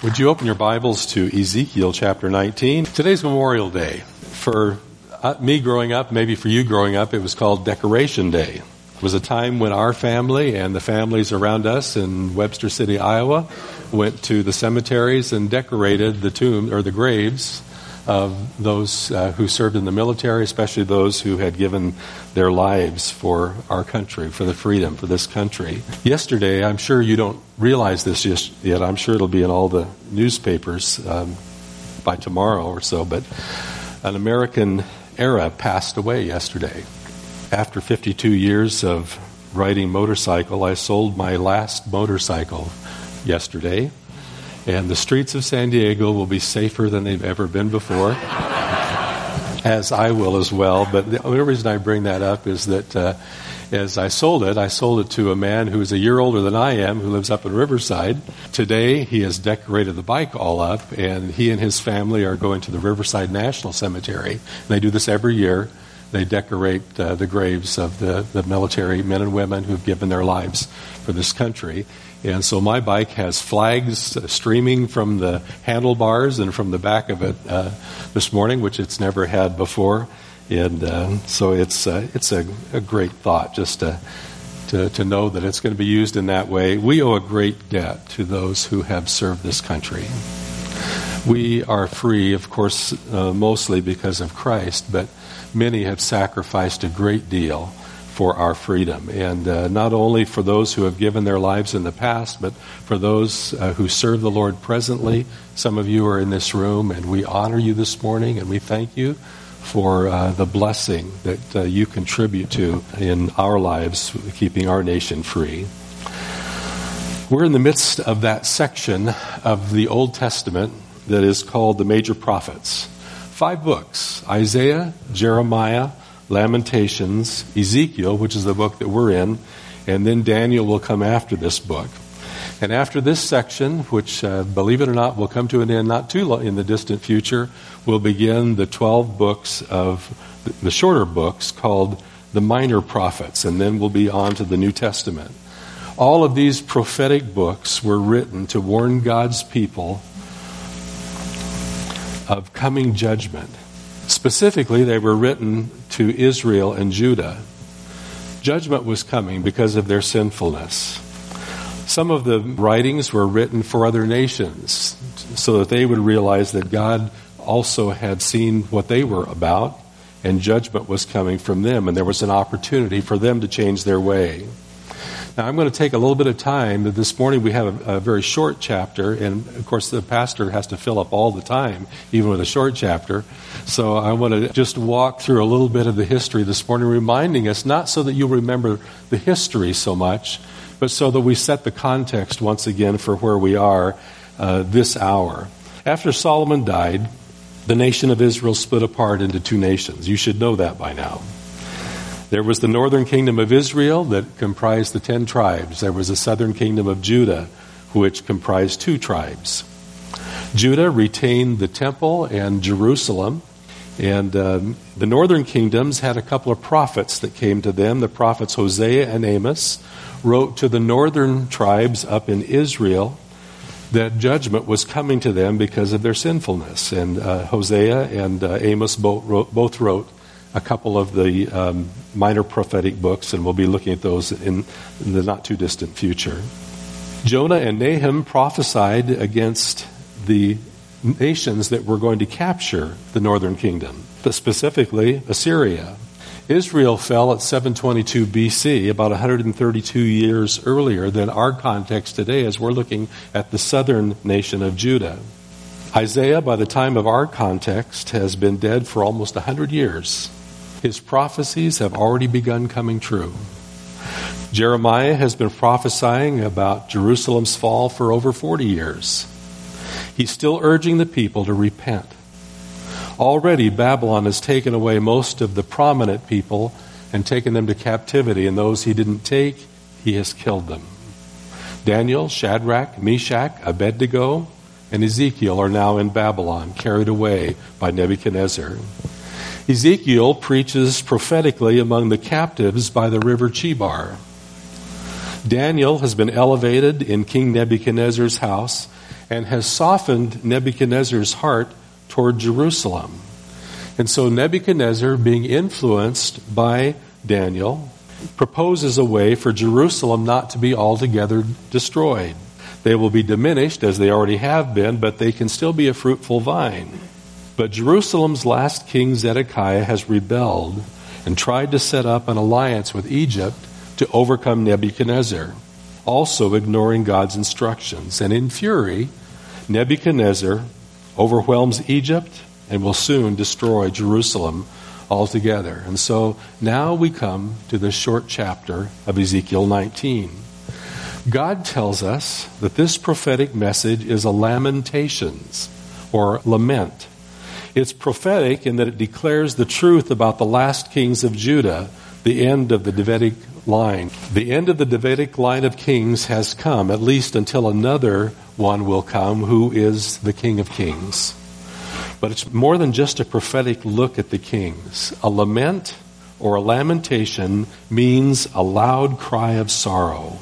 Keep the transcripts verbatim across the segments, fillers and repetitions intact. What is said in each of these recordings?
Would you open your Bibles to Ezekiel chapter nineteen? Today's Memorial Day. For uh, me growing up, maybe for you growing up, it was called Decoration Day. It was a time when our family and the families around us in Webster City, Iowa, went to the cemeteries and decorated the tomb or the graves of those uh, who served in the military, especially those who had given their lives for our country, for the freedom, for this country. Yesterday, I'm sure you don't realize this just yet. I'm sure it'll be in all the newspapers um, by tomorrow or so, but an American era passed away yesterday. After fifty-two years of riding motorcycle, I sold my last motorcycle yesterday. And the streets of San Diego will be safer than they've ever been before, as I will as well. But the only reason I bring that up is that uh, as I sold it, I sold it to a man who is a year older than I am, who lives up in Riverside. Today, he has decorated the bike all up, and he and his family are going to the Riverside National Cemetery. And they do this every year. They decorate uh, the graves of the, the military men and women who've given their lives for this country. And so my bike has flags uh, streaming from the handlebars and from the back of it uh, this morning, which it's never had before. And uh, so it's uh, it's a, a great thought just to, to to know that it's going to be used in that way. We owe a great debt to those who have served this country. We are free, of course, uh, mostly because of Christ, but many have sacrificed a great deal for our freedom. And uh, not only for those who have given their lives in the past, but for those uh, who serve the Lord presently. Some of you are in this room, and we honor you this morning, and we thank you for uh, the blessing that uh, you contribute to in our lives, keeping our nation free. We're in the midst of that section of the Old Testament that is called the Major Prophets. Five books: Isaiah, Jeremiah, Lamentations, Ezekiel, which is the book that we're in, and then Daniel will come after this book. And after this section, which, uh, believe it or not, will come to an end not too long in the distant future, we'll begin the twelve books of the shorter books called the Minor Prophets, and then we'll be on to the New Testament. All of these prophetic books were written to warn God's people of coming judgment. Specifically, they were written to Israel and Judah. Judgment was coming because of their sinfulness. Some of the writings were written for other nations so that they would realize that God also had seen what they were about, and judgment was coming from them, and there was an opportunity for them to change their way. Now, I'm going to take a little bit of time. This morning we have a, a very short chapter, and of course the pastor has to fill up all the time, even with a short chapter. So I want to just walk through a little bit of the history this morning, reminding us, not so that you'll remember the history so much, but so that we set the context once again for where we are uh, this hour. After Solomon died, the nation of Israel split apart into two nations. You should know that by now. There was the northern kingdom of Israel that comprised the ten tribes. There was the southern kingdom of Judah, which comprised two tribes. Judah retained the temple and Jerusalem, and um, the northern kingdoms had a couple of prophets that came to them. The prophets Hosea and Amos wrote to the northern tribes up in Israel that judgment was coming to them because of their sinfulness. And uh, Hosea and uh, Amos both wrote, both wrote a couple of the um, minor prophetic books, and we'll be looking at those in, in the not-too-distant future. Jonah and Nahum prophesied against the nations that were going to capture the northern kingdom, but specifically Assyria. Israel fell at seven twenty-two B C, about one hundred thirty-two years earlier than our context today, as we're looking at the southern nation of Judah. Isaiah, by the time of our context, has been dead for almost one hundred years. His prophecies have already begun coming true. Jeremiah has been prophesying about Jerusalem's fall for over forty years. He's still urging the people to repent. Already, Babylon has taken away most of the prominent people and taken them to captivity, and those he didn't take, he has killed them. Daniel, Shadrach, Meshach, Abednego, and Ezekiel are now in Babylon, carried away by Nebuchadnezzar. Ezekiel preaches prophetically among the captives by the river Chebar. Daniel has been elevated in King Nebuchadnezzar's house and has softened Nebuchadnezzar's heart toward Jerusalem. And so Nebuchadnezzar, being influenced by Daniel, proposes a way for Jerusalem not to be altogether destroyed. They will be diminished, as they already have been, but they can still be a fruitful vine. But Jerusalem's last king, Zedekiah, has rebelled and tried to set up an alliance with Egypt to overcome Nebuchadnezzar, also ignoring God's instructions. And in fury, Nebuchadnezzar overwhelms Egypt and will soon destroy Jerusalem altogether. And so now we come to this short chapter of Ezekiel nineteen. God tells us that this prophetic message is a lamentations, or lament. It's prophetic in that it declares the truth about the last kings of Judah, the end of the Davidic line. The end of the Davidic line of kings has come, at least until another one will come, who is the King of Kings. But it's more than just a prophetic look at the kings. A lament or a lamentation means a loud cry of sorrow.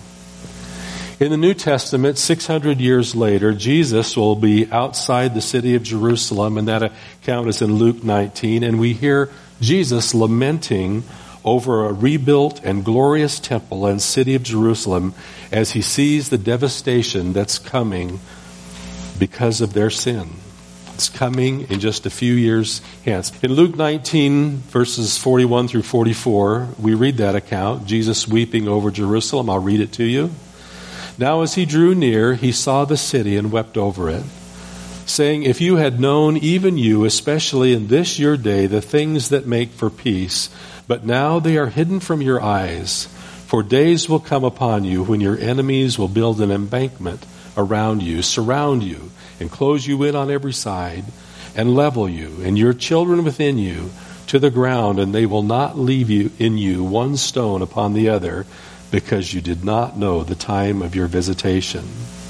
In the New Testament, six hundred years later, Jesus will be outside the city of Jerusalem, and that account is in Luke nineteen, and we hear Jesus lamenting over a rebuilt and glorious temple and city of Jerusalem as he sees the devastation that's coming because of their sin. It's coming in just a few years hence. In Luke nineteen, verses forty-one through forty-four, we read that account, Jesus weeping over Jerusalem. I'll read it to you. Now as he drew near, he saw the city and wept over it, saying, if you had known, even you, especially in this your day, the things that make for peace, but now they are hidden from your eyes. For days will come upon you when your enemies will build an embankment around you, surround you, and close you in on every side, and level you, and your children within you, to the ground, and they will not leave you in you one stone upon the other, because you did not know the time of your visitation.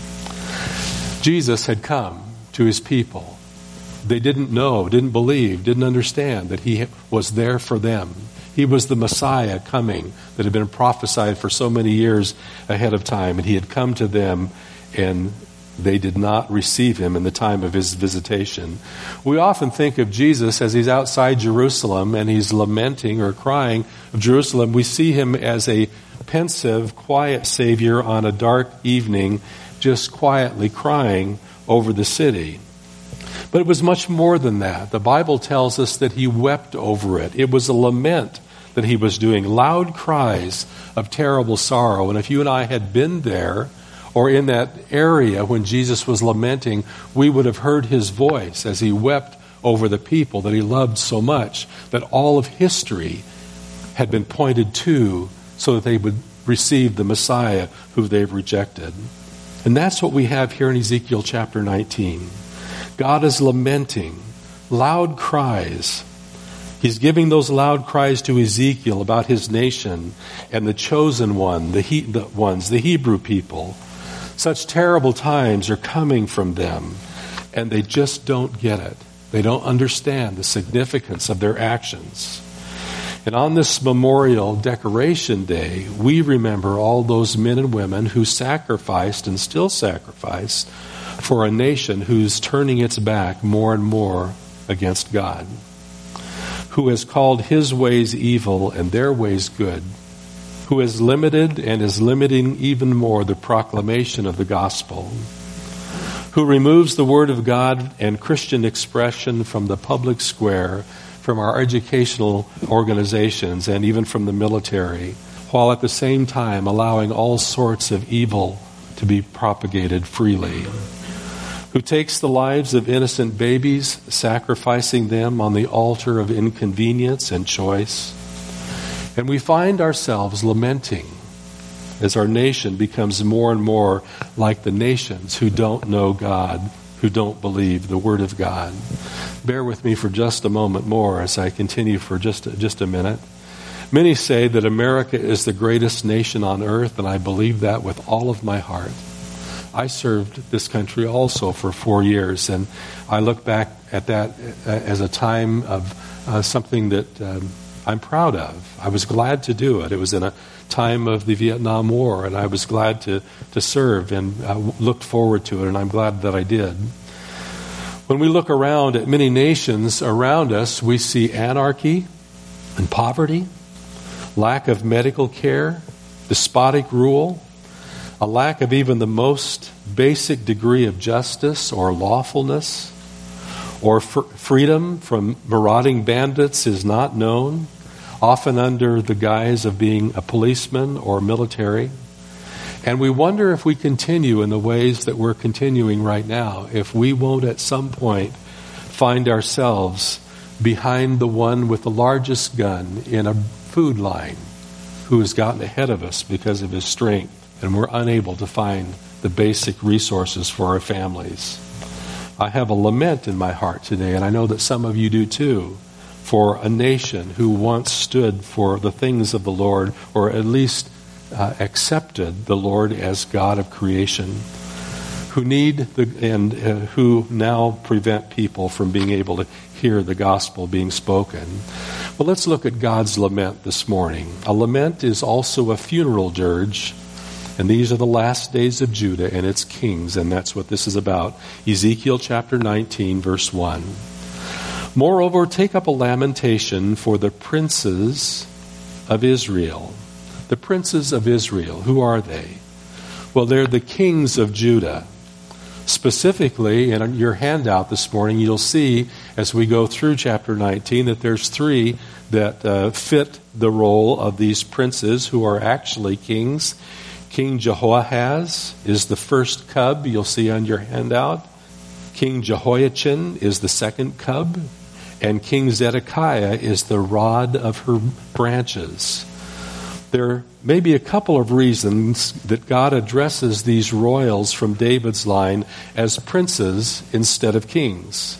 Jesus had come to his people. They didn't know, didn't believe, didn't understand that he was there for them. He was the Messiah coming that had been prophesied for so many years ahead of time, and he had come to them, and they did not receive him in the time of his visitation. We often think of Jesus as he's outside Jerusalem and he's lamenting or crying of Jerusalem. We see him as a pensive, quiet Savior on a dark evening, just quietly crying over the city. But it was much more than that. The Bible tells us that he wept over it. It was a lament that he was doing, loud cries of terrible sorrow. And if you and I had been there or in that area when Jesus was lamenting, we would have heard his voice as he wept over the people that he loved so much, that all of history had been pointed to so that they would receive the Messiah who they've rejected. And that's what we have here in Ezekiel chapter nineteen. God is lamenting, loud cries. He's giving those loud cries to Ezekiel about his nation and the chosen one, the, he, the ones, the Hebrew people. Such terrible times are coming from them, and they just don't get it. They don't understand the significance of their actions. And on this Memorial Decoration Day, we remember all those men and women who sacrificed and still sacrifice for a nation who's turning its back more and more against God, who has called his ways evil and their ways good, who has limited and is limiting even more the proclamation of the gospel, who removes the word of God and Christian expression from the public square, from our educational organizations, and even from the military, while at the same time allowing all sorts of evil to be propagated freely, who takes the lives of innocent babies, sacrificing them on the altar of inconvenience and choice. And we find ourselves lamenting as our nation becomes more and more like the nations who don't know God, who don't believe the Word of God. Bear with me for just a moment more as I continue for just, just a minute. Many say that America is the greatest nation on earth, and I believe that with all of my heart. I served this country also for four years, and I look back at that as a time of uh, something that um, I'm proud of. I was glad to do it. It was in a time of the Vietnam War, and I was glad to, to serve and uh, looked forward to it, and I'm glad that I did. When we look around at many nations around us, we see anarchy and poverty, lack of medical care, despotic rule, a lack of even the most basic degree of justice or lawfulness, or fr- freedom from marauding bandits is not known, often under the guise of being a policeman or military. And we wonder if we continue in the ways that we're continuing right now, if we won't at some point find ourselves behind the one with the largest gun in a food line who has gotten ahead of us because of his strength, and we're unable to find the basic resources for our families. I have a lament in my heart today, and I know that some of you do too, for a nation who once stood for the things of the Lord, or at least uh, accepted the Lord as God of creation, who need the, and uh, who now prevent people from being able to hear the gospel being spoken. Well, let's look at God's lament this morning. A lament is also a funeral dirge. And these are the last days of Judah and its kings, and that's what this is about. Ezekiel chapter nineteen, verse one. Moreover, take up a lamentation for the princes of Israel. The princes of Israel, who are they? Well, they're the kings of Judah. Specifically, in your handout this morning, you'll see as we go through chapter nineteen that there's three that uh, fit the role of these princes who are actually kings. King Jehoahaz is the first cub you'll see on your handout. King Jehoiachin is the second cub. And King Zedekiah is the rod of her branches. There may be a couple of reasons that God addresses these royals from David's line as princes instead of kings.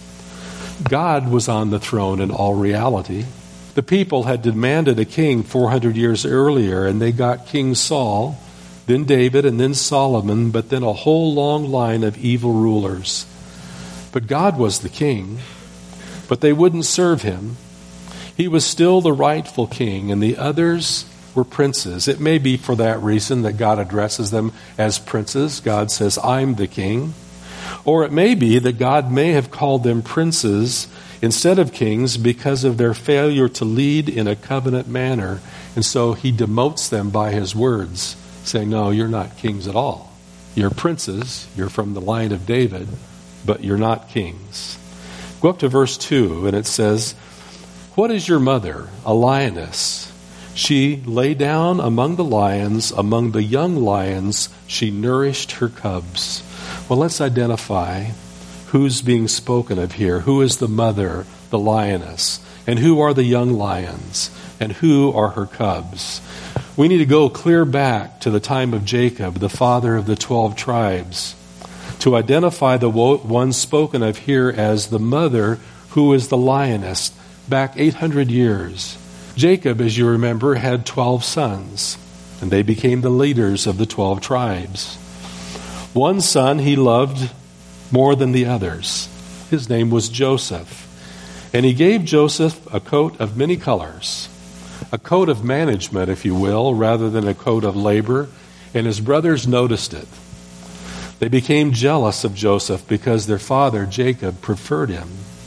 God was on the throne in all reality. The people had demanded a king four hundred years earlier, and they got King Saul, then David, and then Solomon, but then a whole long line of evil rulers. But God was the king, but they wouldn't serve him. He was still the rightful king, and the others were princes. It may be for that reason that God addresses them as princes. God says, I'm the king. Or it may be that God may have called them princes instead of kings because of their failure to lead in a covenant manner. And so he demotes them by his words, saying, no, you're not kings at all. You're princes, you're from the line of David, but you're not kings. Go up to verse two, and it says, what is your mother? A lioness. She lay down among the lions, among the young lions, she nourished her cubs. Well, let's identify who's being spoken of here. Who is the mother, the lioness? And who are the young lions? And who are her cubs? We need to go clear back to the time of Jacob, the father of the twelve tribes, to identify the one spoken of here as the mother, who is the lioness, back eight hundred years. Jacob, as you remember, had twelve sons, and they became the leaders of the twelve tribes. One son he loved more than the others. His name was Joseph. And he gave Joseph a coat of many colors, a coat of management, if you will, rather than a coat of labor, and his brothers noticed it. They became jealous of Joseph because their father, Jacob, preferred him.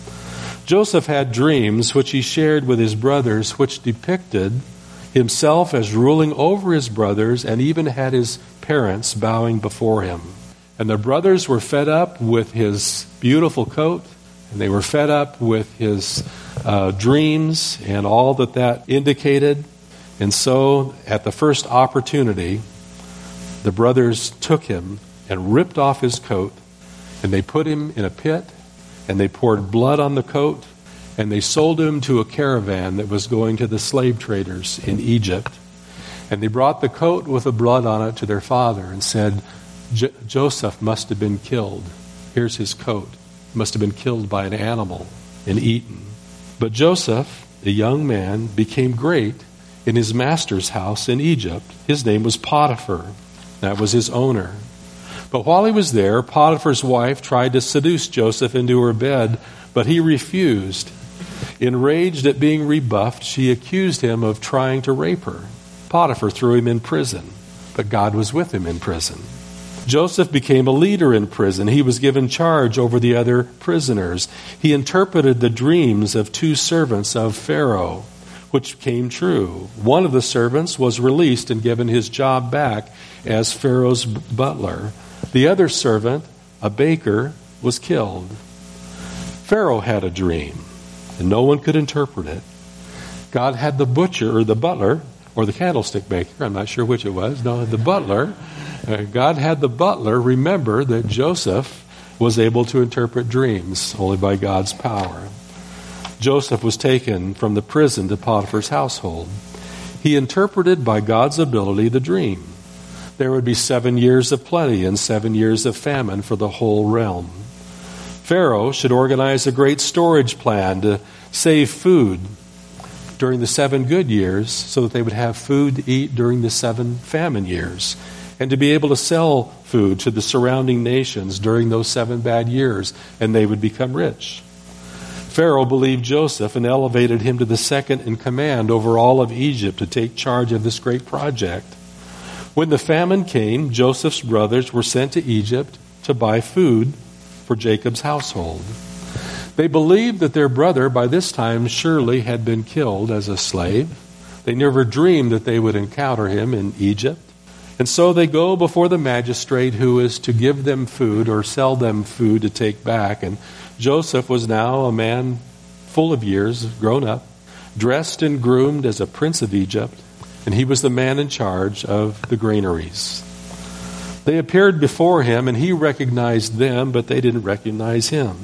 Joseph had dreams which he shared with his brothers, which depicted himself as ruling over his brothers and even had his parents bowing before him. And the brothers were fed up with his beautiful coat, and they were fed up with his uh, dreams and all that that indicated. And so, at the first opportunity, the brothers took him and ripped off his coat, and they put him in a pit, and they poured blood on the coat, and they sold him to a caravan that was going to the slave traders in Egypt. And they brought the coat with the blood on it to their father and said, J- Joseph must have been killed. Here's his coat. Must have been killed by an animal and eaten. But Joseph, the young man, became great in his master's house in Egypt. His name was Potiphar. That was his owner. But while he was there, Potiphar's wife tried to seduce Joseph into her bed, but he refused. Enraged at being rebuffed, she accused him of trying to rape her. Potiphar threw him in prison, but God was with him in prison. Joseph became a leader in prison. He was given charge over the other prisoners. He interpreted the dreams of two servants of Pharaoh, which came true. One of the servants was released and given his job back as Pharaoh's butler. The other servant, a baker, was killed. Pharaoh had a dream, and no one could interpret it. God had the butcher, or the butler, or the candlestick maker, I'm not sure which it was, no, the butler, uh, God had the butler remember that Joseph was able to interpret dreams only by God's power. Joseph was taken from the prison to Potiphar's household. He interpreted by God's ability the dream. There would be seven years of plenty and seven years of famine for the whole realm. Pharaoh should organize a great storage plan to save food during the seven good years so that they would have food to eat during the seven famine years, and to be able to sell food to the surrounding nations during those seven bad years, and they would become rich. Pharaoh believed Joseph and elevated him to the second in command over all of Egypt to take charge of this great project. When the famine came, Joseph's brothers were sent to Egypt to buy food for Jacob's household. They believed that their brother by this time surely had been killed as a slave. They never dreamed that they would encounter him in Egypt. And so they go before the magistrate who is to give them food or sell them food to take back. And Joseph was now a man full of years, grown up, dressed and groomed as a prince of Egypt, and he was the man in charge of the granaries. They appeared before him, and he recognized them, but they didn't recognize him.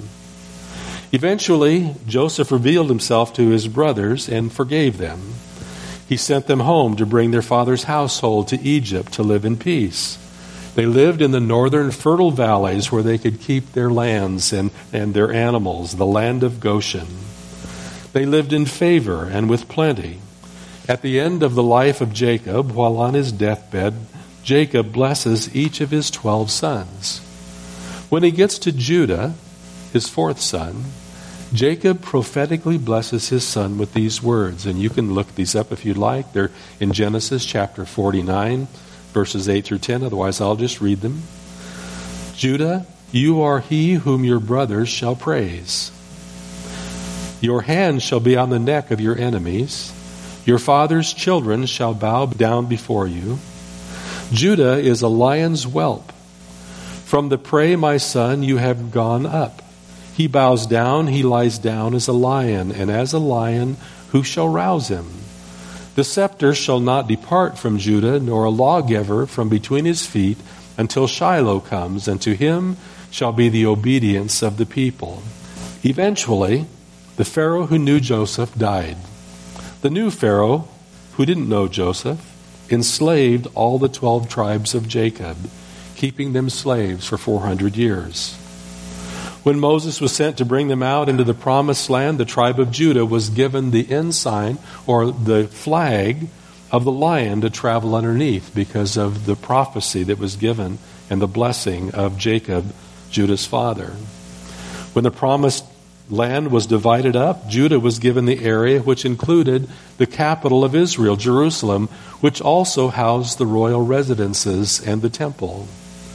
Eventually, Joseph revealed himself to his brothers and forgave them. He sent them home to bring their father's household to Egypt to live in peace. They lived in the northern fertile valleys where they could keep their lands and, and their animals, the land of Goshen. They lived in favor and with plenty. At the end of the life of Jacob, while on his deathbed, Jacob blesses each of his twelve sons. When he gets to Judah, his fourth son, Jacob prophetically blesses his son with these words, and you can look these up if you'd like. They're in Genesis chapter forty-nine, verses eight through ten. Otherwise, I'll just read them. Judah, you are he whom your brothers shall praise. Your hand shall be on the neck of your enemies. Your father's children shall bow down before you. Judah is a lion's whelp. From the prey, my son, you have gone up. He bows down, he lies down as a lion, and as a lion, who shall rouse him? The scepter shall not depart from Judah, nor a lawgiver from between his feet, until Shiloh comes, and to him shall be the obedience of the people. Eventually, the Pharaoh who knew Joseph died. The new Pharaoh, who didn't know Joseph, enslaved all the twelve tribes of Jacob, keeping them slaves for four hundred years. When Moses was sent to bring them out into the promised land, the tribe of Judah was given the ensign or the flag of the lion to travel underneath because of the prophecy that was given and the blessing of Jacob, Judah's father. When the promised land was divided up, Judah was given the area which included the capital of Israel, Jerusalem, which also housed the royal residences and the temple.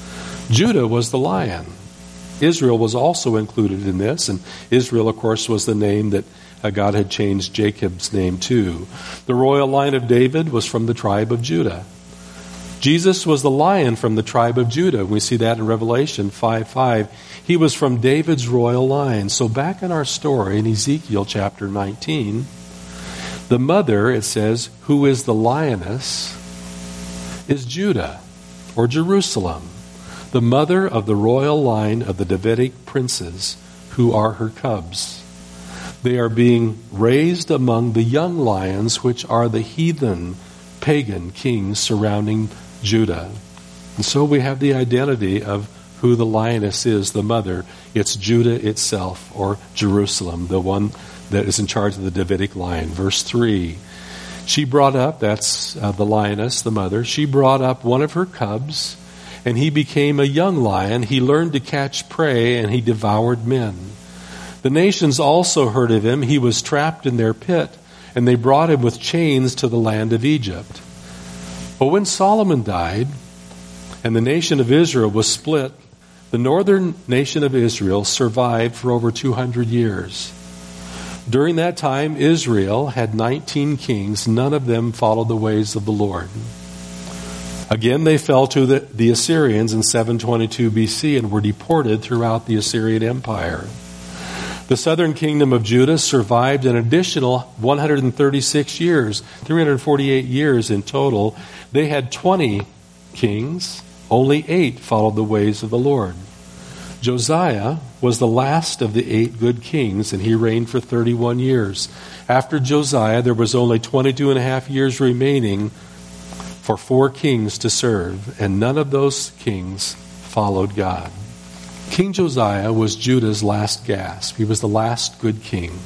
Judah was the lion. Israel was also included in this, and Israel, of course, was the name that uh, God had changed Jacob's name to. The royal line of David was from the tribe of Judah. Jesus was the lion from the tribe of Judah. We see that in Revelation five five. He was from David's royal line. So back in our story in Ezekiel chapter nineteen, the mother, it says, who is the lioness, is Judah or Jerusalem, the mother of the royal line of the Davidic princes, who are her cubs. They are being raised among the young lions, which are the heathen, pagan kings surrounding Judah. And so we have the identity of who the lioness is, the mother. It's Judah itself, or Jerusalem, the one that is in charge of the Davidic line. Verse three, she brought up, that's uh, the lioness, the mother, she brought up one of her cubs, and he became a young lion. He learned to catch prey, and he devoured men. The nations also heard of him. He was trapped in their pit, and they brought him with chains to the land of Egypt. But when Solomon died and the nation of Israel was split, the northern nation of Israel survived for over two hundred years. During that time, Israel had nineteen kings. None of them followed the ways of the Lord. Again, they fell to the, the Assyrians in seven twenty-two B C and were deported throughout the Assyrian Empire. The southern kingdom of Judah survived an additional one hundred thirty-six years, three hundred forty-eight years in total. They had twenty kings. Only eight followed the ways of the Lord. Josiah was the last of the eight good kings, and he reigned for thirty-one years. After Josiah, there was only twenty-two and a half years remaining for four kings to serve, and none of those kings followed God. King Josiah was Judah's last gasp. He was the last good king.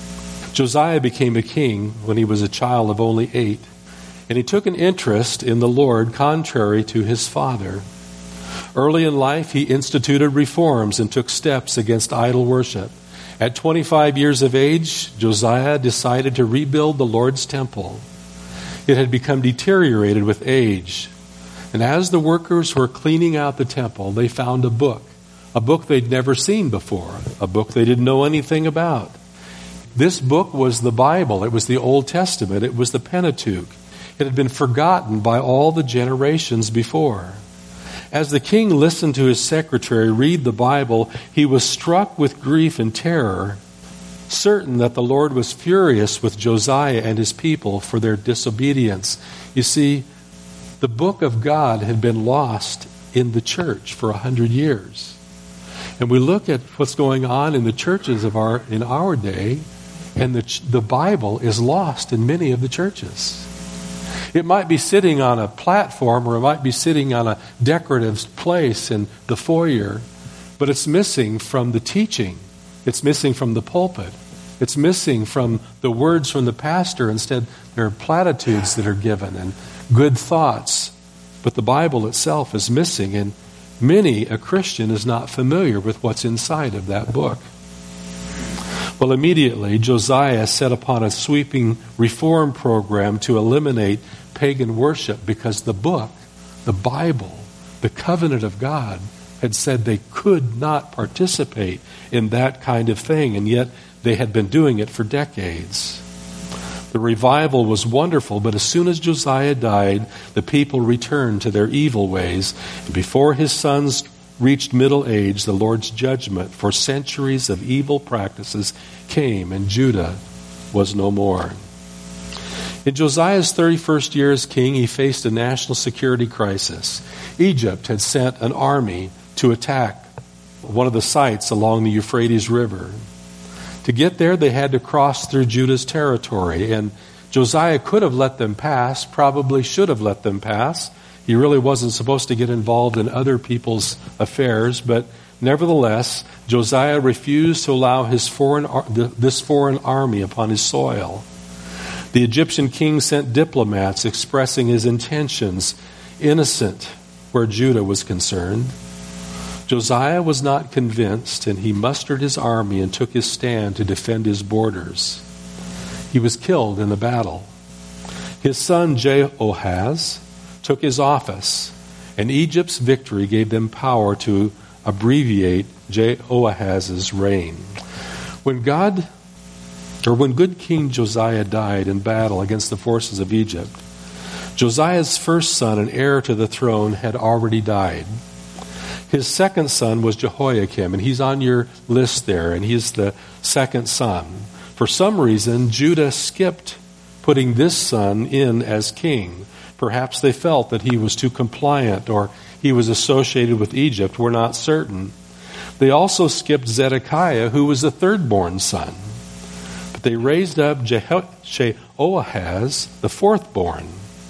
Josiah became a king when he was a child of only eight, and he took an interest in the Lord contrary to his father. Early in life, he instituted reforms and took steps against idol worship. At twenty-five years of age, Josiah decided to rebuild the Lord's temple. It had become deteriorated with age. And as the workers were cleaning out the temple, they found a book, a book they'd never seen before, a book they didn't know anything about. This book was the Bible. It was the Old Testament. It was the Pentateuch. It had been forgotten by all the generations before. As the king listened to his secretary read the Bible, he was struck with grief and terror, certain that the Lord was furious with Josiah and his people for their disobedience. You see, the book of God had been lost in the church for a hundred years. And we look at what's going on in the churches of our in our day, and the, the Bible is lost in many of the churches. It might be sitting on a platform, or it might be sitting on a decorative place in the foyer, but it's missing from the teaching. It's missing from the pulpit. It's missing from the words from the pastor. Instead, there are platitudes that are given and good thoughts. But the Bible itself is missing, and many a Christian is not familiar with what's inside of that book. Well, immediately, Josiah set upon a sweeping reform program to eliminate pagan worship, because the book, the Bible, the covenant of God, had said they could not participate in that kind of thing, and yet they had been doing it for decades. The revival was wonderful, but as soon as Josiah died, the people returned to their evil ways, and before his sons reached middle age, the Lord's judgment for centuries of evil practices came, and Judah was no more. In Josiah's thirty-first year as king, he faced a national security crisis. Egypt had sent an army to attack one of the sites along the Euphrates River. To get there, they had to cross through Judah's territory, and Josiah could have let them pass, probably should have let them pass. He really wasn't supposed to get involved in other people's affairs, but nevertheless, Josiah refused to allow his foreign this foreign army upon his soil. The Egyptian king sent diplomats expressing his intentions, innocent where Judah was concerned. Josiah was not convinced, and he mustered his army and took his stand to defend his borders. He was killed in the battle. His son Jehoahaz took his office, and Egypt's victory gave them power to abbreviate Jehoahaz's reign. When God, or when good King Josiah died in battle against the forces of Egypt, Josiah's first son and heir to the throne had already died. His second son was Jehoiakim, and he's on your list there, and he's the second son. For some reason, Judah skipped putting this son in as king. Perhaps they felt that he was too compliant, or he was associated with Egypt. We're not certain. They also skipped Zedekiah, who was the third-born son. But they raised up Jehoahaz, the fourth-born.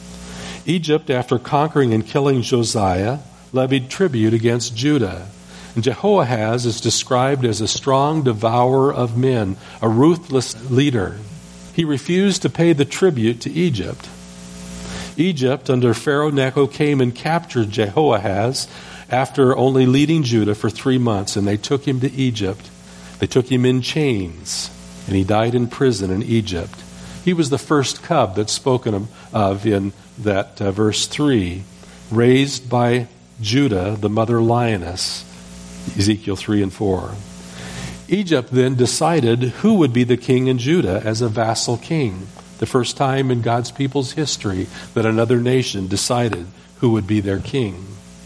Egypt, after conquering and killing Josiah, levied tribute against Judah. And Jehoahaz is described as a strong devourer of men, a ruthless leader. He refused to pay the tribute to Egypt. Egypt, under Pharaoh Necho, came and captured Jehoahaz after only leading Judah for three months, and they took him to Egypt. They took him in chains, and he died in prison in Egypt. He was the first cub that's spoken of in that uh, verse three, raised by Judah, the mother lioness, Ezekiel three and four. Egypt then decided who would be the king in Judah as a vassal king. The first time in God's people's history that another nation decided who would be their king.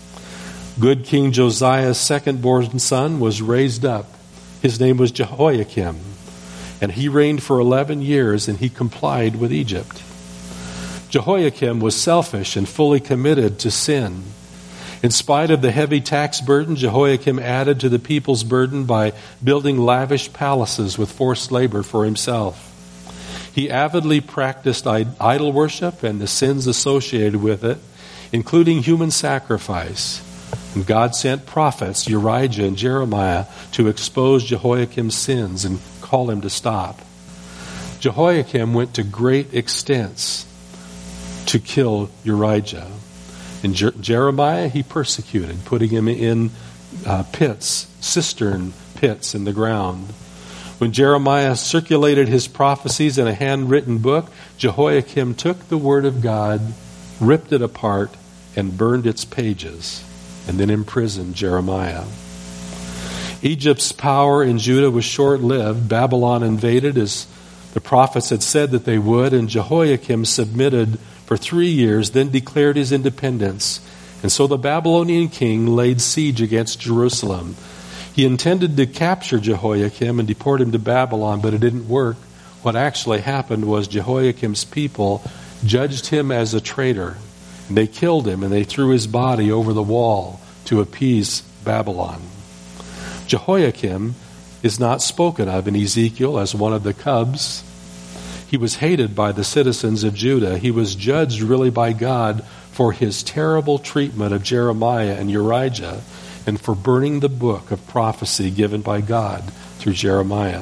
Good King Josiah's second-born son was raised up. His name was Jehoiakim. And he reigned for eleven years, and he complied with Egypt. Jehoiakim was selfish and fully committed to sin. In spite of the heavy tax burden, Jehoiakim added to the people's burden by building lavish palaces with forced labor for himself. He avidly practiced idol worship and the sins associated with it, including human sacrifice. And God sent prophets, Urijah and Jeremiah, to expose Jehoiakim's sins and call him to stop. Jehoiakim went to great extents to kill Urijah. And Jer- Jeremiah he persecuted, putting him in uh, pits, cistern pits in the ground. When Jeremiah circulated his prophecies in a handwritten book, Jehoiakim took the word of God, ripped it apart, and burned its pages, and then imprisoned Jeremiah. Egypt's power in Judah was short-lived. Babylon invaded as the prophets had said that they would, and Jehoiakim submitted for three years, then declared his independence. And so the Babylonian king laid siege against Jerusalem. He intended to capture Jehoiakim and deport him to Babylon, but it didn't work. What actually happened was Jehoiakim's people judged him as a traitor. And they killed him, and they threw his body over the wall to appease Babylon. Jehoiakim is not spoken of in Ezekiel as one of the cubs. He was hated by the citizens of Judah. He was judged really by God for his terrible treatment of Jeremiah and Urijah and for burning the book of prophecy given by God through Jeremiah.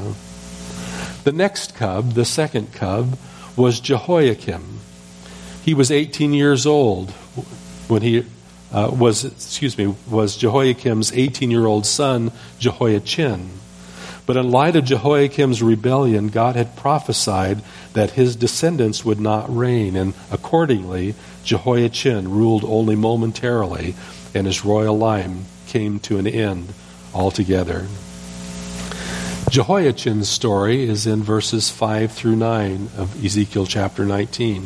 The next cub, the second cub, was Jehoiakim. He was eighteen years old when he uh, was, excuse me, was Jehoiakim's eighteen-year-old son, Jehoiachin. But in light of Jehoiakim's rebellion, God had prophesied that his descendants would not reign, and accordingly, Jehoiachin ruled only momentarily, and his royal line came to an end altogether. Jehoiachin's story is in verses five through nine of Ezekiel chapter nineteen.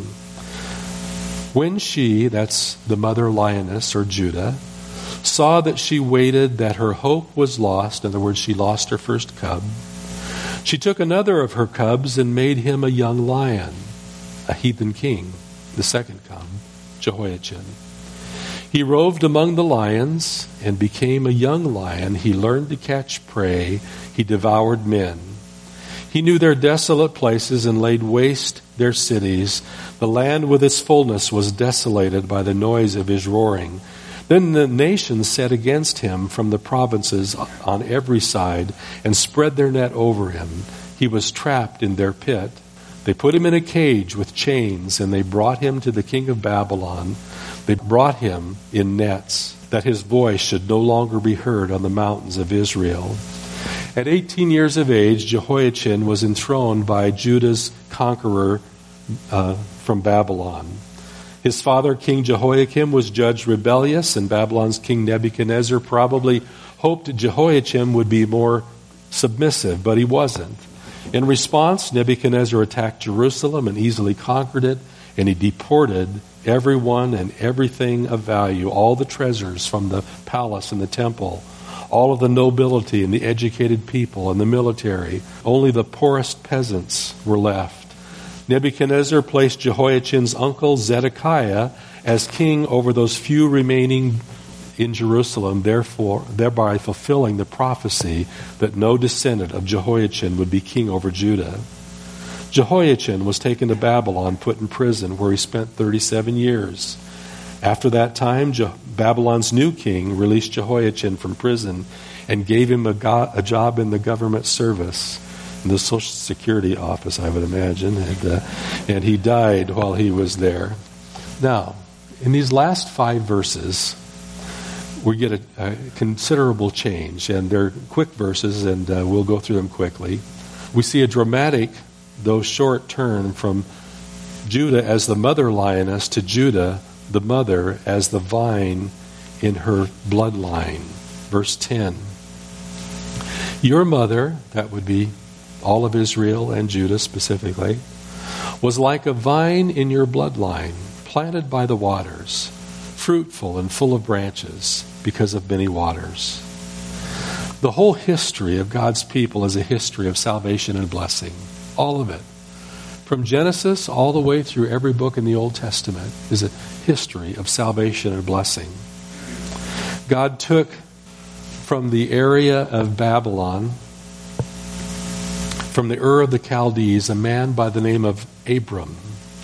When she, that's the mother lioness or Judah, saw that she waited, that her hope was lost, in other words, she lost her first cub, she took another of her cubs and made him a young lion, a heathen king, the second cub, Jehoiachin. He roved among the lions and became a young lion. He learned to catch prey. He devoured men. He knew their desolate places and laid waste their cities. The land with its fullness was desolated by the noise of his roaring. Then the nations set against him from the provinces on every side and spread their net over him. He was trapped in their pit. They put him in a cage with chains, and they brought him to the king of Babylon. They brought him in nets, that his voice should no longer be heard on the mountains of Israel. At eighteen years of age, Jehoiachin was enthroned by Judah's conqueror uh, from Babylon. His father, King Jehoiakim, was judged rebellious, and Babylon's king Nebuchadnezzar probably hoped Jehoiachin would be more submissive, but he wasn't. In response, Nebuchadnezzar attacked Jerusalem and easily conquered it, and he deported everyone and everything of value, all the treasures from the palace and the temple, all of the nobility and the educated people and the military. Only the poorest peasants were left. Nebuchadnezzar placed Jehoiachin's uncle Zedekiah as king over those few remaining in Jerusalem, therefore thereby fulfilling the prophecy that no descendant of Jehoiachin would be king over Judah. Jehoiachin was taken to Babylon, put in prison, where he spent thirty-seven years. After that time, Je- Babylon's new king released Jehoiachin from prison and gave him a, go- a job in the government service, in the Social Security office, I would imagine, and, uh, and he died while he was there. Now, in these last five verses, we get a, a considerable change, and they're quick verses, and uh, we'll go through them quickly. We see a dramatic though short turn from Judah as the mother lioness to Judah, the mother, as the vine in her bloodline. Verse ten. Your mother, that would be all of Israel and Judah specifically, was like a vine in your bloodline, planted by the waters, fruitful and full of branches because of many waters. The whole history of God's people is a history of salvation and blessing. All of it. From Genesis all the way through every book in the Old Testament is a history of salvation and blessing. God took from the area of Babylon, from the Ur of the Chaldees, a man by the name of Abram.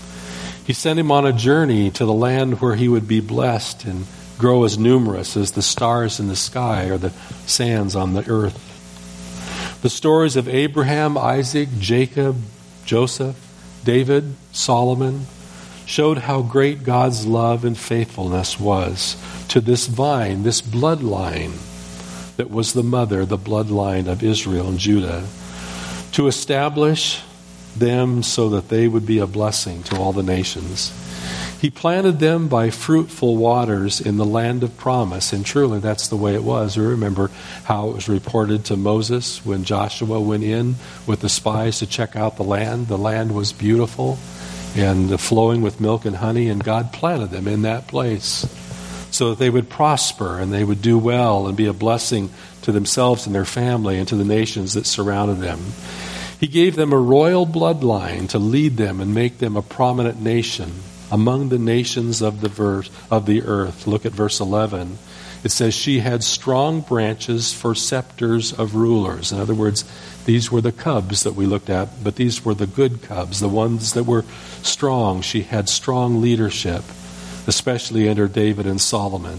He sent him on a journey to the land where he would be blessed and grow as numerous as the stars in the sky or the sands on the earth. The stories of Abraham, Isaac, Jacob, Joseph, David, Solomon showed how great God's love and faithfulness was to this vine, this bloodline that was the mother, the bloodline of Israel and Judah, to establish them so that they would be a blessing to all the nations. He planted them by fruitful waters in the land of promise, and truly that's the way it was. You remember how it was reported to Moses when Joshua went in with the spies to check out the land. The land was beautiful and flowing with milk and honey, and God planted them in that place so that they would prosper and they would do well and be a blessing to themselves and their family and to the nations that surrounded them. He gave them a royal bloodline to lead them and make them a prominent nation among the nations of the verse, of the earth. Look at verse eleven. It says, she had strong branches for scepters of rulers. In other words, these were the cubs that we looked at, but these were the good cubs, the ones that were strong. She had strong leadership, especially under David and Solomon.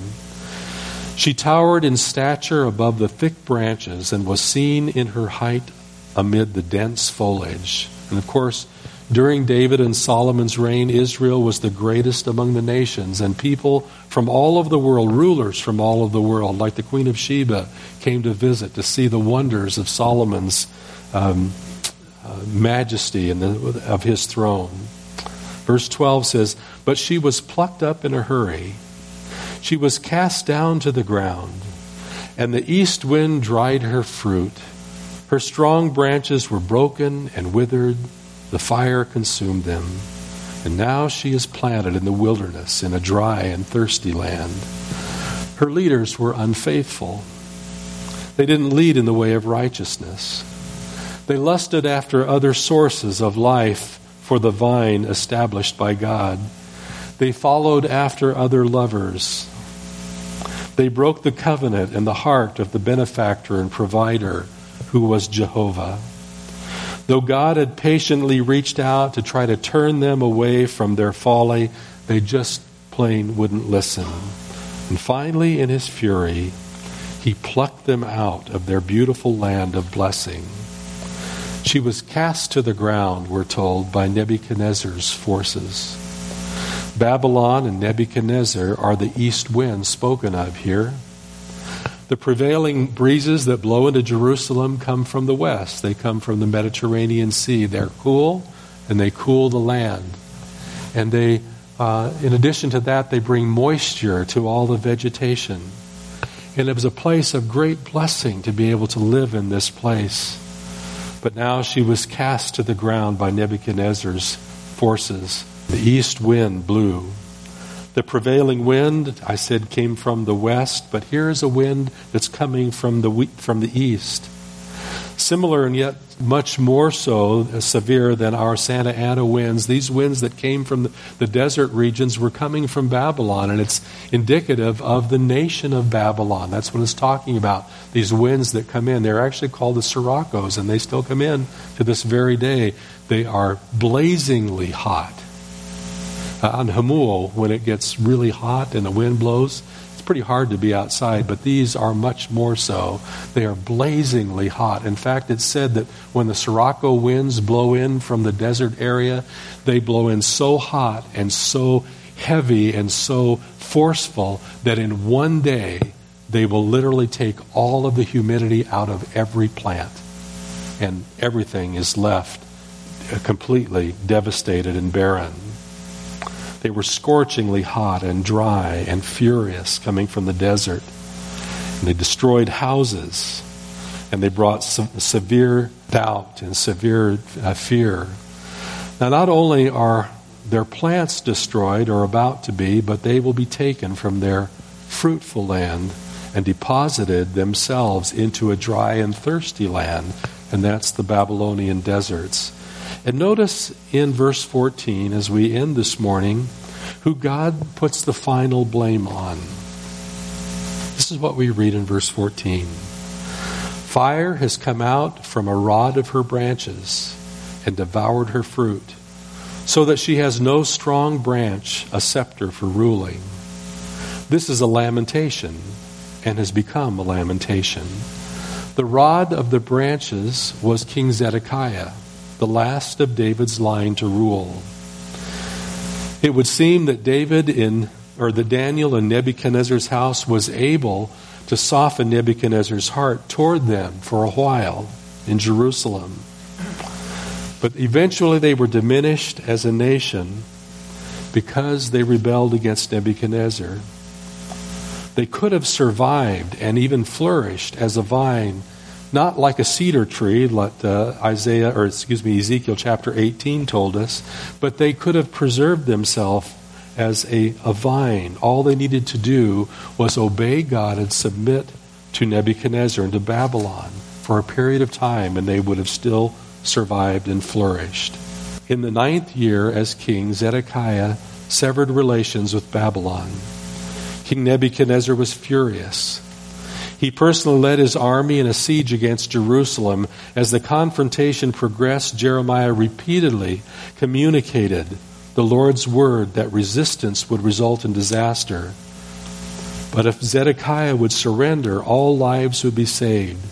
She towered in stature above the thick branches and was seen in her height amid the dense foliage. And of course, during David and Solomon's reign, Israel was the greatest among the nations, and people from all over the world, rulers from all over the world, like the Queen of Sheba, came to visit to see the wonders of Solomon's um, uh, majesty and the, of his throne. Verse twelve says, but she was plucked up in a hurry. She was cast down to the ground, and the east wind dried her fruit. Her strong branches were broken and withered. The fire consumed them. And now she is planted in the wilderness, in a dry and thirsty land. Her leaders were unfaithful. They didn't lead in the way of righteousness. They lusted after other sources of life for the vine established by God. They followed after other lovers. They broke the covenant and the heart of the benefactor and provider, who was Jehovah. Though God had patiently reached out to try to turn them away from their folly, they just plain wouldn't listen. And finally, in his fury, he plucked them out of their beautiful land of blessing. She was cast to the ground, we're told, by Nebuchadnezzar's forces. Babylon and Nebuchadnezzar are the east winds spoken of here. The prevailing breezes that blow into Jerusalem come from the west. They come from the Mediterranean Sea. They're cool, and they cool the land. And they, uh, in addition to that, they bring moisture to all the vegetation. And it was a place of great blessing to be able to live in this place. But now she was cast to the ground by Nebuchadnezzar's forces. The east wind blew. The prevailing wind, I said, came from the west, but here is a wind that's coming from the from the east. Similar and yet much more so severe than our Santa Ana winds. These winds that came from the, the desert regions were coming from Babylon, and it's indicative of the nation of Babylon. That's what it's talking about. These winds that come in, they're actually called the Sirocco's, and they still come in to this very day. They are blazingly hot. Uh, on Hamul, when it gets really hot and the wind blows, it's pretty hard to be outside, but these are much more so. They are blazingly hot. In fact, it's said that when the Sirocco winds blow in from the desert area, they blow in so hot and so heavy and so forceful that in one day they will literally take all of the humidity out of every plant, and everything is left completely devastated and barren. They were scorchingly hot and dry and furious coming from the desert. And they destroyed houses, and they brought se- severe doubt and severe uh, fear. Now, not only are their plants destroyed or about to be, but they will be taken from their fruitful land and deposited themselves into a dry and thirsty land, and that's the Babylonian deserts. And notice in verse fourteen, as we end this morning, who God puts the final blame on. This is what we read in verse fourteen. Fire has come out from a rod of her branches and devoured her fruit, so that she has no strong branch, a scepter for ruling. This is a lamentation, and has become a lamentation. The rod of the branches was King Zedekiah, the last of David's line to rule. It would seem that David in, or that Daniel in Nebuchadnezzar's house was able to soften Nebuchadnezzar's heart toward them for a while in Jerusalem. But eventually they were diminished as a nation because they rebelled against Nebuchadnezzar. They could have survived and even flourished as a vine, not like a cedar tree, like uh, Isaiah, or excuse me, Ezekiel chapter eighteen told us, but they could have preserved themselves as a, a vine. All they needed to do was obey God and submit to Nebuchadnezzar and to Babylon for a period of time, and they would have still survived and flourished. In the ninth year as king, Zedekiah severed relations with Babylon. King Nebuchadnezzar was furious. He personally led his army in a siege against Jerusalem. As the confrontation progressed, Jeremiah repeatedly communicated the Lord's word that resistance would result in disaster. But if Zedekiah would surrender, all lives would be saved.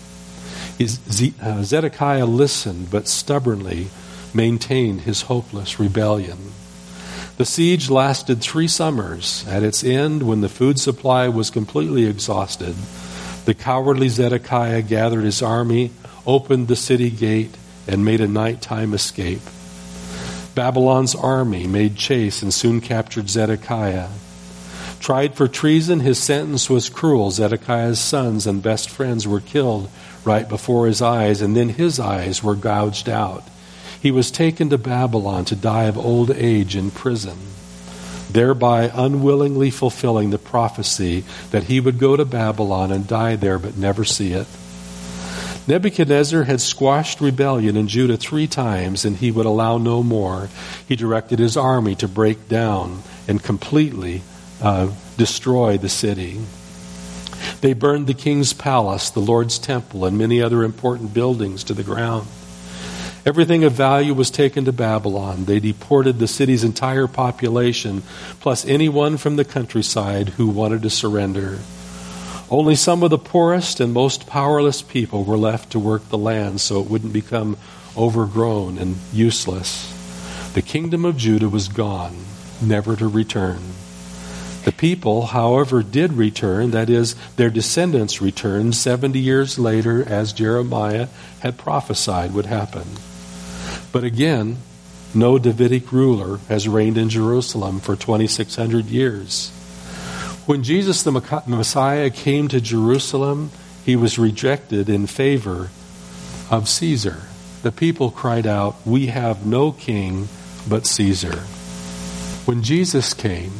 Zedekiah listened, but stubbornly maintained his hopeless rebellion. The siege lasted three summers. At its end, when the food supply was completely exhausted, the cowardly Zedekiah gathered his army, opened the city gate, and made a nighttime escape. Babylon's army made chase and soon captured Zedekiah. Tried for treason, his sentence was cruel. Zedekiah's sons and best friends were killed right before his eyes, and then his eyes were gouged out. He was taken to Babylon to die of old age in prison, thereby unwillingly fulfilling the prophecy that he would go to Babylon and die there but never see it. Nebuchadnezzar had squashed rebellion in Judah three times, and he would allow no more. He directed his army to break down and completely uh, destroy the city. They burned the king's palace, the Lord's temple, and many other important buildings to the ground. Everything of value was taken to Babylon. They deported the city's entire population, plus anyone from the countryside who wanted to surrender. Only some of the poorest and most powerless people were left to work the land so it wouldn't become overgrown and useless. The kingdom of Judah was gone, never to return. The people, however, did return, that is, their descendants returned seventy years later, as Jeremiah had prophesied would happen. But again, no Davidic ruler has reigned in Jerusalem for twenty-six hundred years. When Jesus the Messiah came to Jerusalem, he was rejected in favor of Caesar. The people cried out, "We have no king but Caesar." When Jesus came,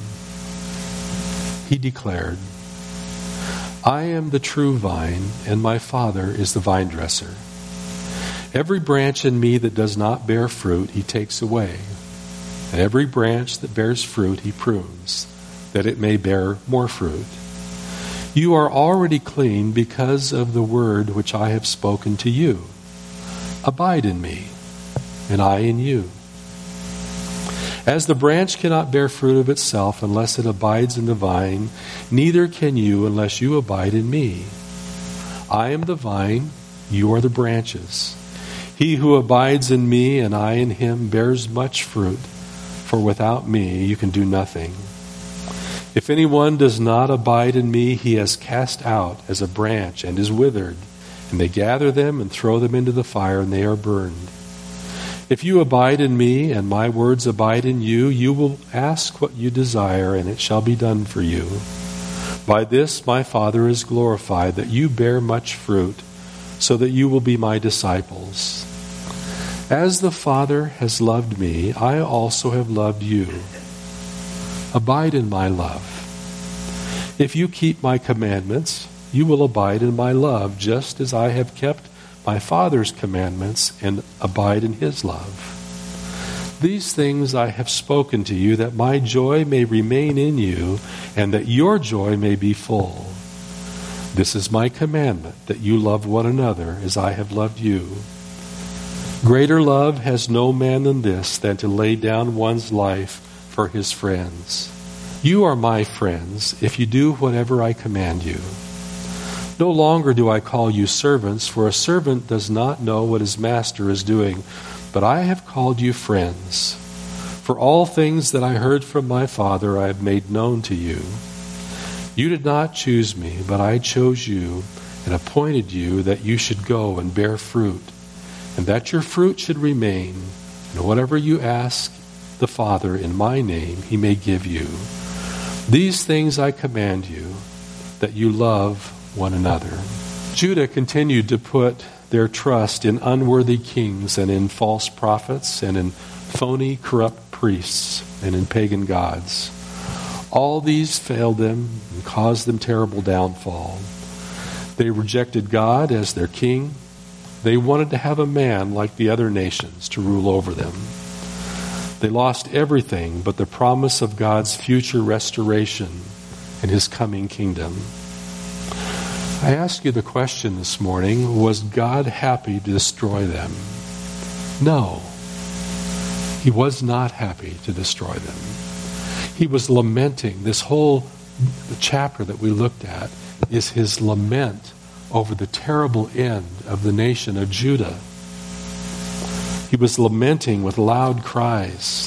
he declared, "I am the true vine, and my Father is the vine dresser. Every branch in me that does not bear fruit, he takes away. And every branch that bears fruit, he prunes, that it may bear more fruit. You are already clean because of the word which I have spoken to you. Abide in me, and I in you. As the branch cannot bear fruit of itself unless it abides in the vine, neither can you unless you abide in me. I am the vine, you are the branches. He who abides in me and I in him bears much fruit, for without me you can do nothing. If anyone does not abide in me, he is cast out as a branch and is withered, and they gather them and throw them into the fire, and they are burned. If you abide in me and my words abide in you, you will ask what you desire, and it shall be done for you. By this my Father is glorified, that you bear much fruit, so that you will be my disciples. As the Father has loved me, I also have loved you. Abide in my love. If you keep my commandments, you will abide in my love, just as I have kept my Father's commandments and abide in his love. These things I have spoken to you, that my joy may remain in you, and that your joy may be full. This is my commandment, that you love one another as I have loved you. Greater love has no man than this, than to lay down one's life for his friends. You are my friends, if you do whatever I command you. No longer do I call you servants, for a servant does not know what his master is doing, but I have called you friends. For all things that I heard from my Father I have made known to you. You did not choose me, but I chose you and appointed you that you should go and bear fruit, and that your fruit should remain, and whatever you ask the Father in my name, he may give you. These things I command you, that you love one another. Judah continued to put their trust in unworthy kings and in false prophets and in phony, corrupt priests and in pagan gods. All these failed them and caused them terrible downfall. They rejected God as their king. They wanted to have a man like the other nations to rule over them. They lost everything but the promise of God's future restoration and his coming kingdom. I ask you the question this morning, was God happy to destroy them? No. He was not happy to destroy them. He was lamenting. This whole the chapter that we looked at is his lament over the terrible end of the nation of Judah. He was lamenting with loud cries.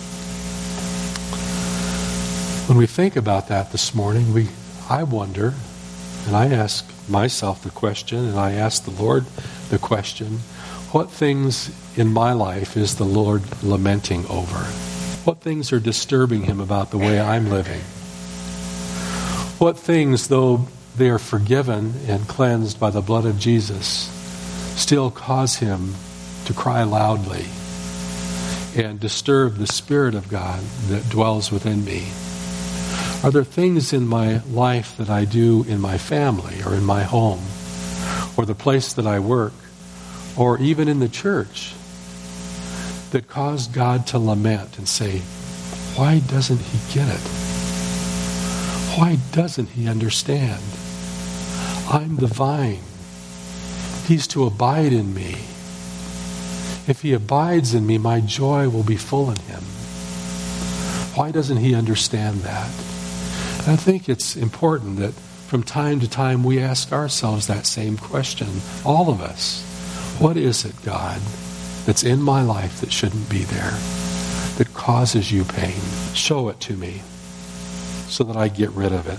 When we think about that this morning, we I wonder, and I ask myself the question, and I ask the Lord the question, what things in my life is the Lord lamenting over? What things are disturbing him about the way I'm living? What things, though they are forgiven and cleansed by the blood of Jesus, still cause him to cry loudly and disturb the Spirit of God that dwells within me? Are there things in my life that I do in my family or in my home or the place that I work or even in the church that cause God to lament and say, why doesn't he get it? Why doesn't he understand? I'm the vine. He's to abide in me. If he abides in me, my joy will be full in him. Why doesn't he understand that? I think it's important that from time to time we ask ourselves that same question, all of us. What is it, God, that's in my life that shouldn't be there, that causes you pain? Show it to me so that I get rid of it.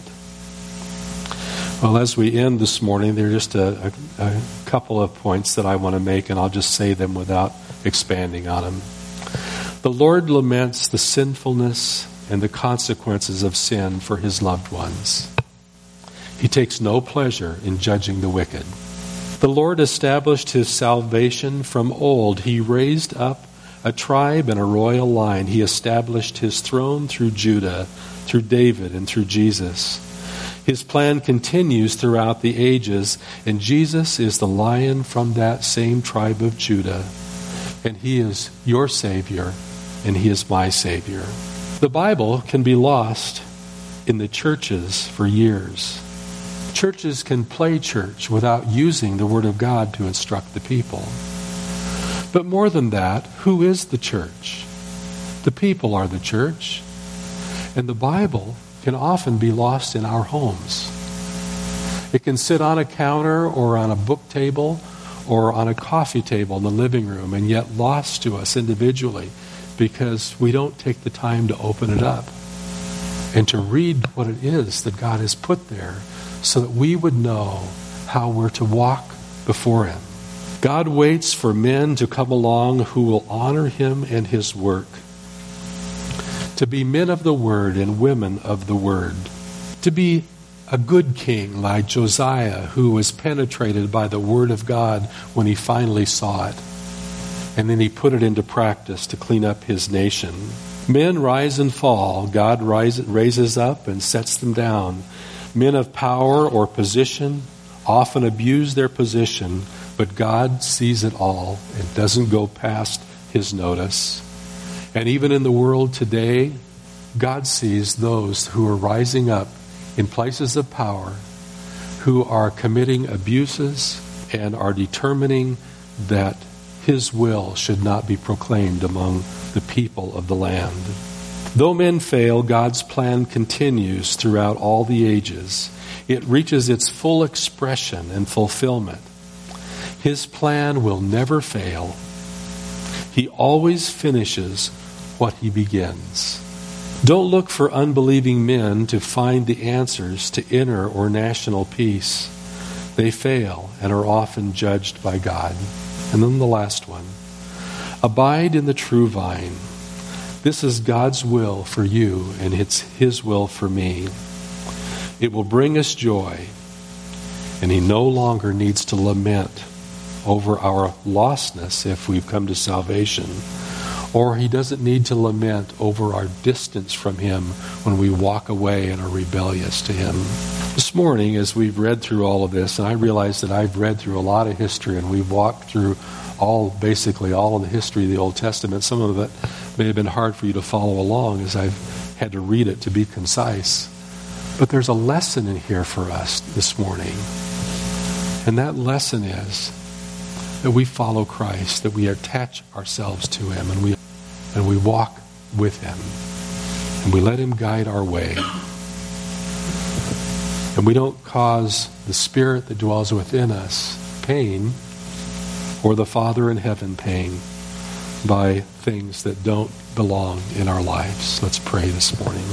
Well, as we end this morning, there are just a, a, a couple of points that I want to make, and I'll just say them without expanding on them. The Lord laments the sinfulness and the consequences of sin for his loved ones. He takes no pleasure in judging the wicked. The Lord established his salvation from old. He raised up a tribe and a royal line. He established his throne through Judah, through David, and through Jesus. His plan continues throughout the ages, and Jesus is the Lion from that same tribe of Judah. And he is your Savior, and he is my Savior. The Bible can be lost in the churches for years. Churches can play church without using the Word of God to instruct the people. But more than that, who is the church? The people are the church. And the Bible can often be lost in our homes. It can sit on a counter or on a book table or on a coffee table in the living room, and yet lost to us individually because we don't take the time to open it up and to read what it is that God has put there so that we would know how we're to walk before him God waits for men to come along who will honor him and his work, to be men of the word and women of the word, to be a good king like Josiah, who was penetrated by the word of God when he finally saw it. And then he put it into practice to clean up his nation. Men rise and fall. God rise, raises up and sets them down. Men of power or position often abuse their position, but God sees it all and doesn't go past his notice. And even in the world today, God sees those who are rising up in places of power, who are committing abuses and are determining that his will should not be proclaimed among the people of the land. Though men fail, God's plan continues throughout all the ages. It reaches its full expression and fulfillment. His plan will never fail. He always finishes what he begins. Don't look for unbelieving men to find the answers to inner or national peace. They fail and are often judged by God. And then the last one. Abide in the true vine. This is God's will for you, and it's his will for me. It will bring us joy, and he no longer needs to lament over our lostness if we've come to salvation, or he doesn't need to lament over our distance from him when we walk away and are rebellious to him. This morning, as we've read through all of this, and I realize that I've read through a lot of history, and we've walked through all, basically all of the history of the Old Testament. Some of it may have been hard for you to follow along as I've had to read it to be concise. But there's a lesson in here for us this morning. And that lesson is that we follow Christ, that we attach ourselves to him, and we and we walk with him. And we let him guide our way. And we don't cause the Spirit that dwells within us pain, or the Father in heaven pain, by things that don't belong in our lives. Let's pray this morning.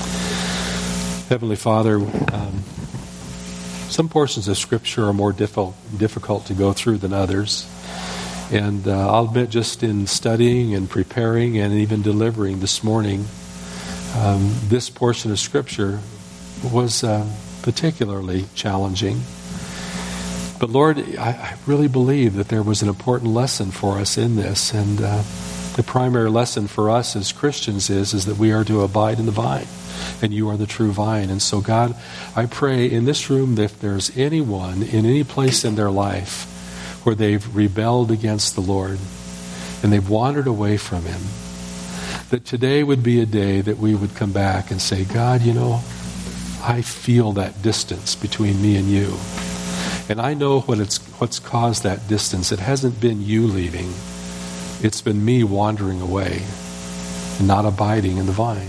Heavenly Father, um, some portions of Scripture are more difficult, difficult to go through than others. And uh, I'll admit, just in studying and preparing and even delivering this morning, um, this portion of Scripture was uh, particularly challenging. But Lord, I, I really believe that there was an important lesson for us in this. And uh, the primary lesson for us as Christians is, is that we are to abide in the vine. And you are the true vine. And so, God, I pray in this room that if there's anyone in any place in their life where they've rebelled against the Lord and they've wandered away from him, that today would be a day that we would come back and say, God, you know, I feel that distance between me and you. And I know what it's what's caused that distance. It hasn't been you leaving. It's been me wandering away and not abiding in the vine.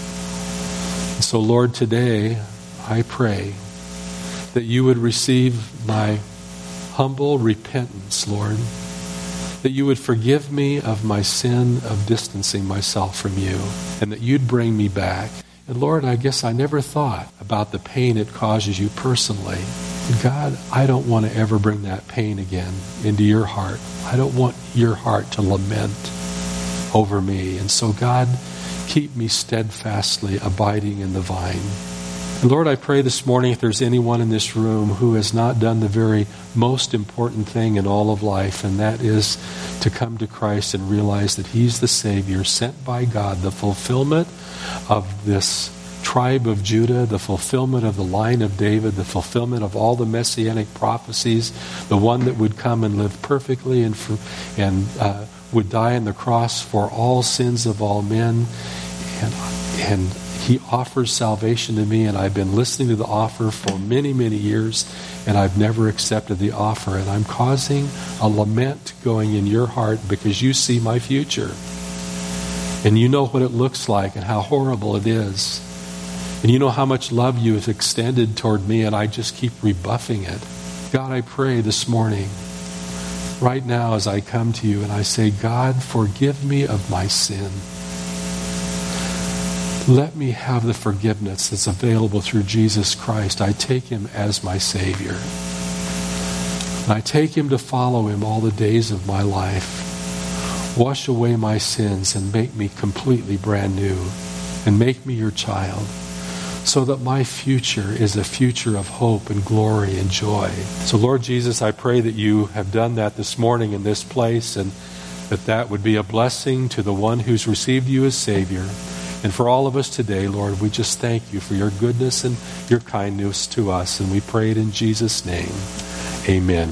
And so, Lord, today I pray that you would receive my humble repentance, Lord, that you would forgive me of my sin of distancing myself from you, and that you'd bring me back. And Lord, I guess I never thought about the pain it causes you personally. God, I don't want to ever bring that pain again into your heart. I don't want your heart to lament over me. And so, God, keep me steadfastly abiding in the vine. And Lord, I pray this morning, if there's anyone in this room who has not done the very most important thing in all of life, and that is to come to Christ and realize that he's the Savior sent by God, the fulfillment of this tribe of Judah, the fulfillment of the line of David, the fulfillment of all the messianic prophecies, the one that would come and live perfectly and for, and uh, would die on the cross for all sins of all men. And, and he offers salvation to me, and I've been listening to the offer for many, many years, and I've never accepted the offer. And I'm causing a lament going in your heart because you see my future. And you know what it looks like and how horrible it is. And you know how much love you have extended toward me, and I just keep rebuffing it. God, I pray this morning, right now as I come to you and I say, God, forgive me of my sin. Let me have the forgiveness that's available through Jesus Christ. I take him as my Savior. And I take him to follow him all the days of my life. Wash away my sins and make me completely brand new. And make me your child, so that my future is a future of hope and glory and joy. So Lord Jesus, I pray that you have done that this morning in this place, and that that would be a blessing to the one who's received you as Savior. And for all of us today, Lord, we just thank you for your goodness and your kindness to us. And we pray it in Jesus' name. Amen.